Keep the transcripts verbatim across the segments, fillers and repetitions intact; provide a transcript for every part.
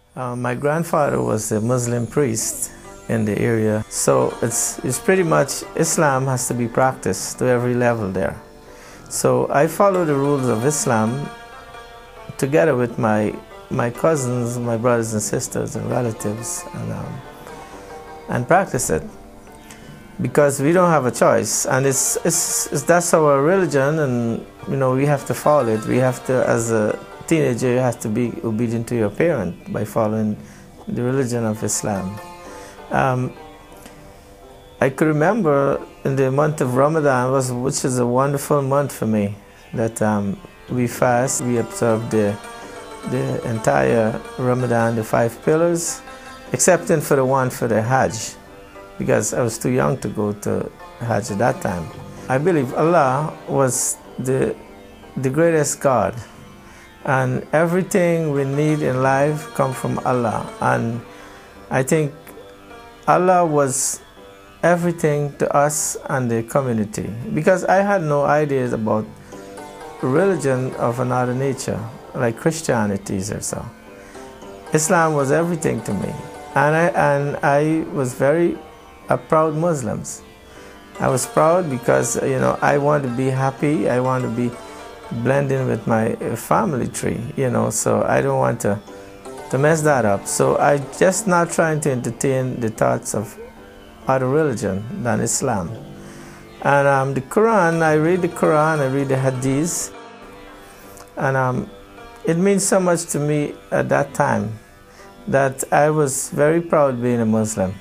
Uh, my grandfather was a Muslim priest in the area, so it's, it's pretty much Islam has to be practiced to every level there. So I follow the rules of Islam together with my, my cousins, my brothers and sisters and relatives, and, um, and practice it. Because we don't have a choice, and it's, it's, it's that's our religion, and you know we have to follow it. We have to, as a teenager, you have to be obedient to your parent by following the religion of Islam. Um, I could remember in the month of Ramadan, was, which is a wonderful month for me, that um, we fast, we observe the, the entire Ramadan, the five pillars, excepting for the one for the Hajj, because I was too young to go to Hajj at that time. I believe Allah was the, the greatest God, and everything we need in life comes from Allah. And I think Allah was everything to us and the community, because I had no ideas about religion of another nature, like Christianity or so. Islam was everything to me, and I, and I was very a proud Muslim. I was proud because, you know, I want to be happy, I want to be blending with my family tree, you know, so I don't want to, to mess that up. So I just not trying to entertain the thoughts of other religion than Islam. And um, the Quran, I read the Quran, I read the Hadith, and um, it means so much to me at that time that I was very proud being a Muslim.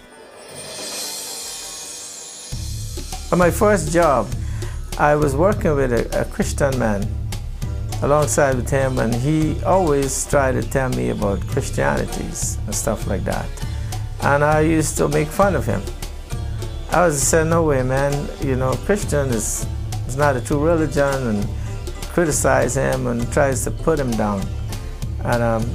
On my first job, I was working with a, a Christian man alongside with him, and he always tried to tell me about Christianities and stuff like that. And I used to make fun of him. I was saying, no way, man, you know, Christian is, is not a true religion, and criticize him and tries to put him down. And um,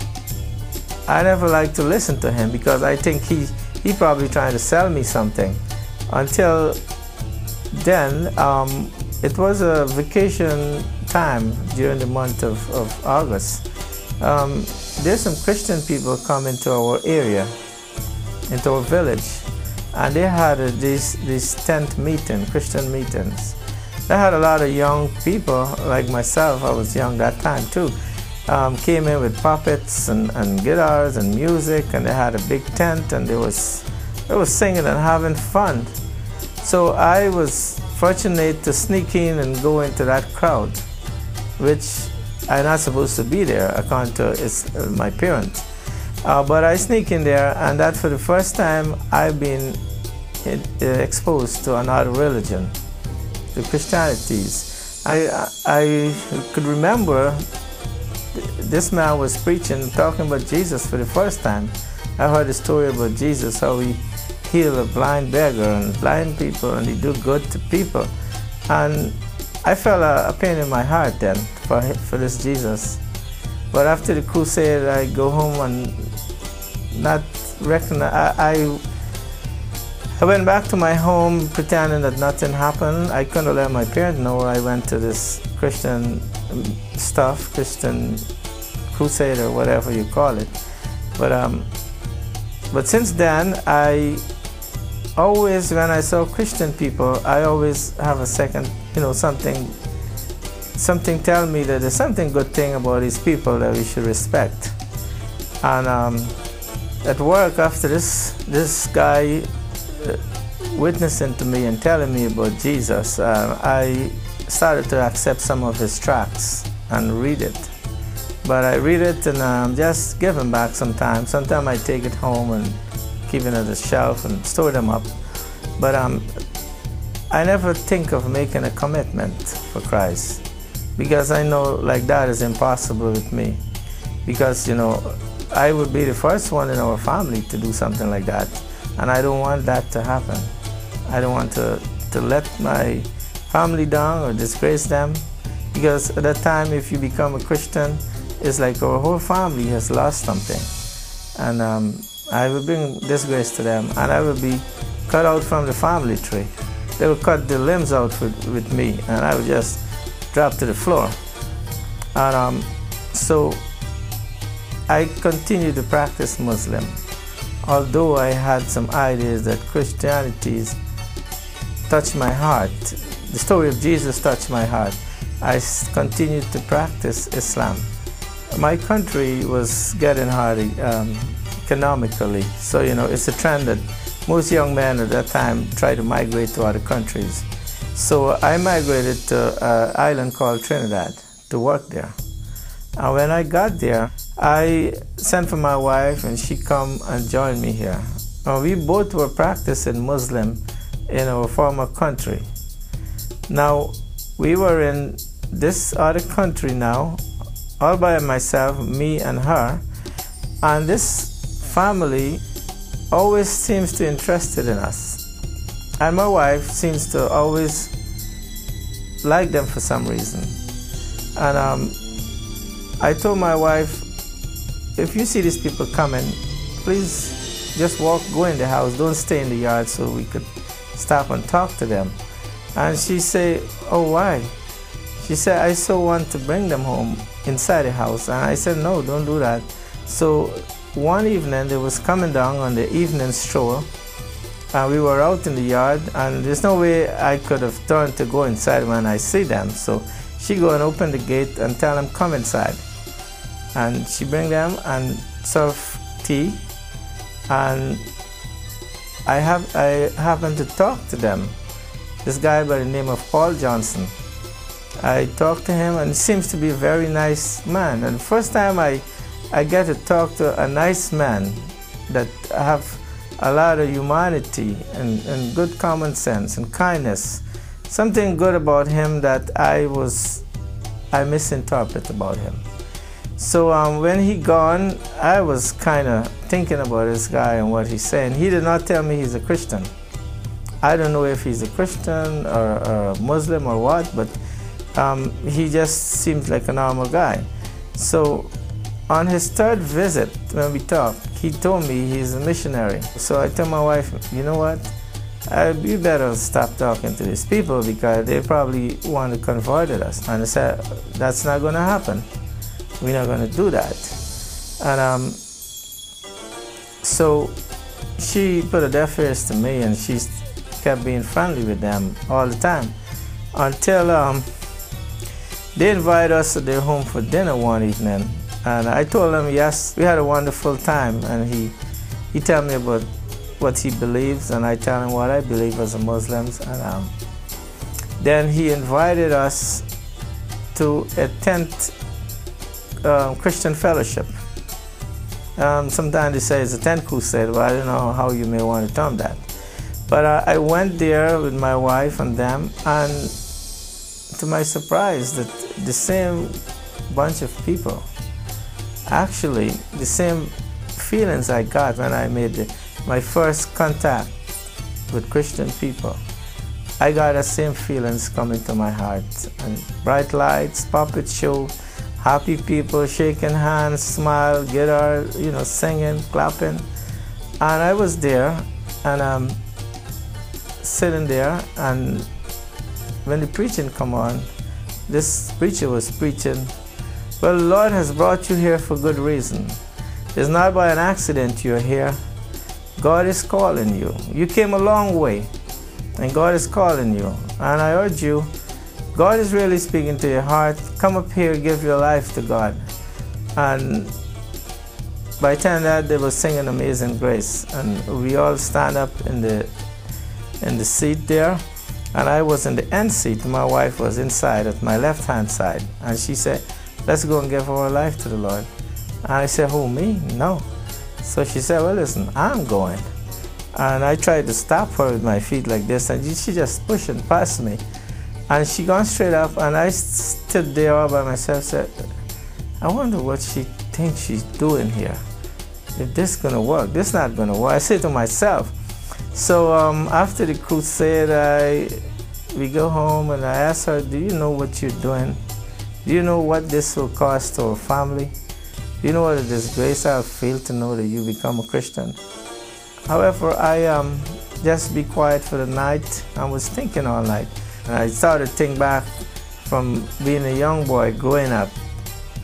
I never liked to listen to him because I think he, he probably trying to sell me something. Until then, um, it was a vacation time during the month of, of August. Um, there's some Christian people come into our area, into our village, and they had a, these, these tent meeting, Christian meetings. They had a lot of young people, like myself, I was young that time too, um, came in with puppets and, and guitars and music, and they had a big tent, and they was, they was singing and having fun. So I was fortunate to sneak in and go into that crowd, which I'm not supposed to be there according to it's, uh, my parents. Uh, but I sneak in there, and that for the first time I've been uh, exposed to another religion, to Christianities. I, I could remember this man was preaching, talking about Jesus for the first time. I heard a story about Jesus, how he heal a blind beggar and blind people, and he do good to people. And I felt a, a pain in my heart then for, for this Jesus. But after the crusade, I go home and not recognize, I, I, I went back to my home pretending that nothing happened. I couldn't let my parents know I went to this Christian stuff, Christian crusade or whatever you call it. But, um, but since then, I always, when I saw Christian people, I always have a second, you know, something, something tell me that there's something good thing about these people that we should respect. And um, at work, after this, this guy uh, witnessing to me and telling me about Jesus, uh, I started to accept some of his tracts and read it. But I read it and um, just give them back sometimes. Sometimes I take it home and keep it on the shelf and store them up. But um, I never think of making a commitment for Christ, because I know like that is impossible with me. Because, you know, I would be the first one in our family to do something like that, and I don't want that to happen. I don't want to, to let my family down or disgrace them, because at that time, if you become a Christian, it's like our whole family has lost something. And um, I will bring disgrace to them, and I will be cut out from the family tree. They will cut the limbs out with, with me, and I will just drop to the floor. And um, so I continued to practice Muslim, although I had some ideas that Christianity touched my heart. The story of Jesus touched my heart. I continued to practice Islam. My country was getting hard um, economically, so you know it's a trend that most young men at that time try to migrate to other countries. So I migrated to an island called Trinidad to work there. And when I got there, I sent for my wife and she come and joined me here. And we both were practicing Muslim in our former country. Now, we were in this other country now, all by myself, me and her, and this family always seems to be interested in us. And my wife seems to always like them for some reason. And um, I told my wife, if you see these people coming, please just walk, go in the house, don't stay in the yard, so we could stop and talk to them. And she said, oh, why? She said, I so want to bring them home inside the house. And I said, no, don't do that. So one evening, they was coming down on the evening stroll, and we were out in the yard, and there's no way I could have turned to go inside when I see them. So she go and open the gate and tell them, come inside. And she bring them and serve tea, and I have I happened to talk to them. This guy by the name of Paul Johnson. I talked to him, and he seems to be a very nice man. And the first time I I get to talk to a nice man that have a lot of humanity and, and good common sense and kindness. Something good about him that I was I misinterpret about him. So um, when he gone, I was kind of thinking about this guy and what he's saying. He did not tell me he's a Christian. I don't know if he's a Christian or, or a Muslim or what, but um, he just seems like a normal guy. So on his third visit, when we talked, he told me he's a missionary. So I told my wife, you know what? I, you better stop talking to these people because they probably want to convert us. And I said, that's not going to happen. We're not going to do that. And um, so she put a deaf ears to me, and she kept being friendly with them all the time until um, they invited us to their home for dinner one evening. And I told him, yes, we had a wonderful time. And he, he told me about what he believes, and I tell him what I believe as a Muslim. And um, then he invited us to a tent um, Christian fellowship. Um, sometimes they say it's a tent crusade, but I don't know how you may want to term that. But uh, I went there with my wife and them, and to my surprise, that the same bunch of people, actually the same feelings I got when I made the, my first contact with Christian people. I got the same feelings coming to my heart, and bright lights, puppet show, happy people shaking hands, smile, guitar, you know, singing, clapping. And I was there, and um, sitting there, and when the preaching come on, this preacher was preaching, well, the Lord has brought you here for good reason. It's not by an accident you're here. God is calling you. You came a long way, and God is calling you. And I urge you, God is really speaking to your heart. Come up here, give your life to God. And by the time that, they were singing Amazing Grace, and we all stand up in the in the seat there, and I was in the end seat. My wife was inside at my left-hand side, and she said, let's go and give our life to the Lord. And I said, who, me? No. So she said, well, listen, I'm going. And I tried to stop her with my feet like this, and she just pushing past me. And she gone straight up, and I stood there all by myself, said, I wonder what she thinks she's doing here. If this is gonna work, this is not gonna work. I said to myself. So um, after the crusade, I, we go home, and I asked her, do you know what you're doing? Do you know what this will cost to our family? Do you know what a disgrace I'll feel to know that you become a Christian? However, I um, just be quiet for the night. I was thinking all night. And I started to think back from being a young boy growing up.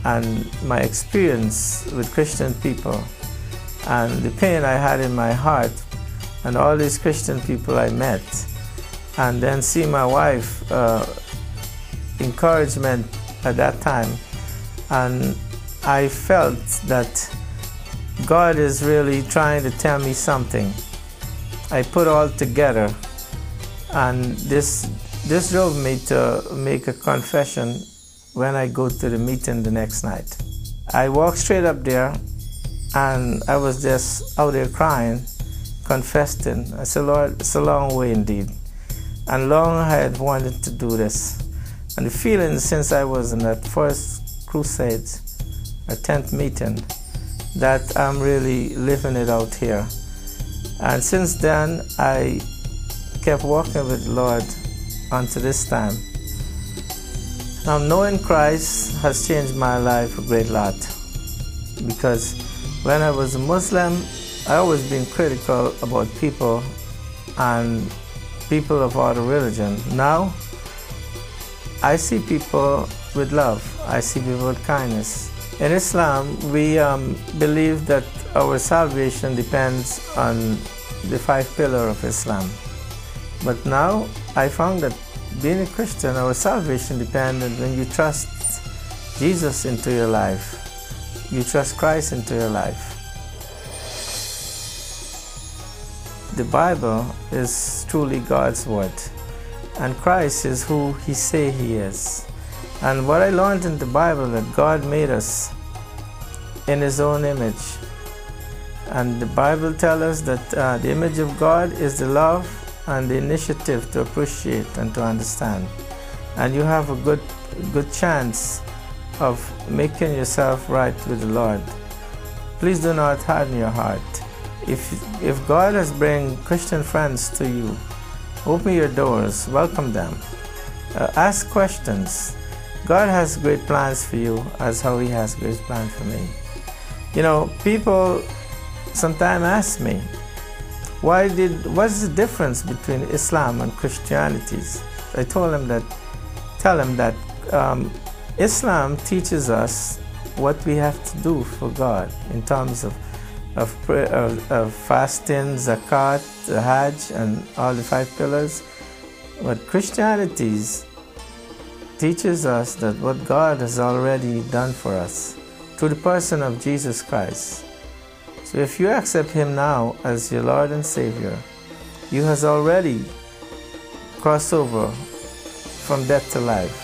and my experience with Christian people and the pain I had in my heart and all these Christian people I met, and then see my wife uh, encouragement at that time, and I felt that God is really trying to tell me something. I put all together, and this this drove me to make a confession when I go to the meeting the next night. I walked straight up there, and I was just out there crying, confessing. I said, Lord, it's a long way indeed, and long I had wanted to do this. And the feeling since I was in that first crusade, a tenth meeting, that I'm really living it out here. And since then, I kept walking with the Lord unto this time. Now, knowing Christ has changed my life a great lot, because when I was a Muslim, I always been critical about people and people of other religion. Now, I see people with love. I see people with kindness. In Islam, we um, believe that our salvation depends on the five pillars of Islam. But now I found that being a Christian, our salvation depends when you trust Jesus into your life. You trust Christ into your life. The Bible is truly God's word, and Christ is who He say He is. And what I learned in the Bible, that God made us in His own image. And the Bible tells us that uh, the image of God is the love and the initiative to appreciate and to understand. And you have a good, good chance of making yourself right with the Lord. Please do not harden your heart. If, if God has bring Christian friends to you, open your doors, welcome them, uh, ask questions. God has great plans for you, as how He has great plans for me. You know, people sometimes ask me, why did, what's the difference between Islam and Christianity? I told them that, tell them that um, Islam teaches us what we have to do for God in terms of, of, prayer, of, of fasting, zakat, the Hajj, and all the five pillars. But Christianity teaches us that what God has already done for us through the person of Jesus Christ. So if you accept Him now as your Lord and Savior, you has already crossed over from death to life.